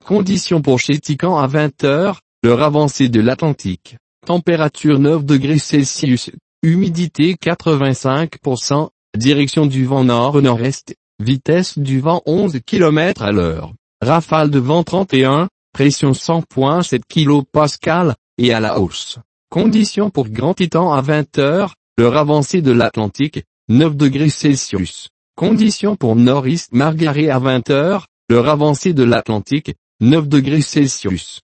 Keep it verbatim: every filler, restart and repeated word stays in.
Conditions pour Chéticamp à vingt heures, l'heure avancée de l'Atlantique. Température neuf degrés Celsius, humidité quatre-vingt-cinq pour cent, direction du vent nord-nord-est, vitesse du vent onze kilomètres à l'heure, rafale de vent trente et un, pression cent virgule sept kilopascales, et à la hausse. Conditions pour Grand Titan à vingt heures, l'heure avancée de l'Atlantique, neuf degrés Celsius. Conditions pour Northeast Margaret à vingt heures, l'heure avancée de l'Atlantique, neuf degrés Celsius.